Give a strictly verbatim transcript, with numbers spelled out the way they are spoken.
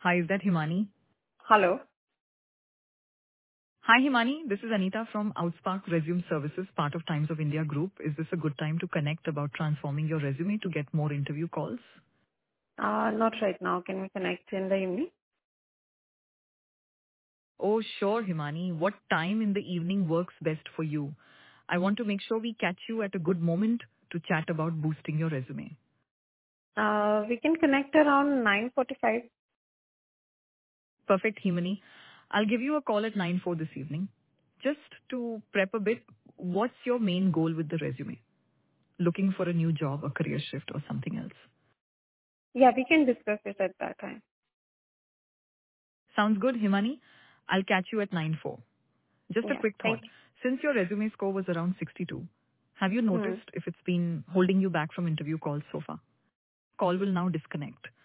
Hi, is that Himani? Hello. Hi, Himani. This is Anita from Outspark Resume Services, part of Times of India Group. Is this a good time to connect about transforming your resume to get more interview calls? Uh, not right now. Can we connect in the evening? Oh, sure, Himani. What time in the evening works best for you? I want to make sure we catch you at a good moment to chat about boosting your resume. Uh, we can connect around nine forty-five. Perfect, Himani. I'll give you a call at nine four this evening. Just to prep a bit, what's your main goal with the resume? Looking for a new job, a career shift, or something else? Yeah, we can discuss it at that time. Sounds good, Himani. I'll catch you at nine four. Just a Yeah, quick thank thought. Since your resume score was around sixty-two, have you you. Hmm. noticed if it's been holding you back from interview calls so far? Call will now disconnect.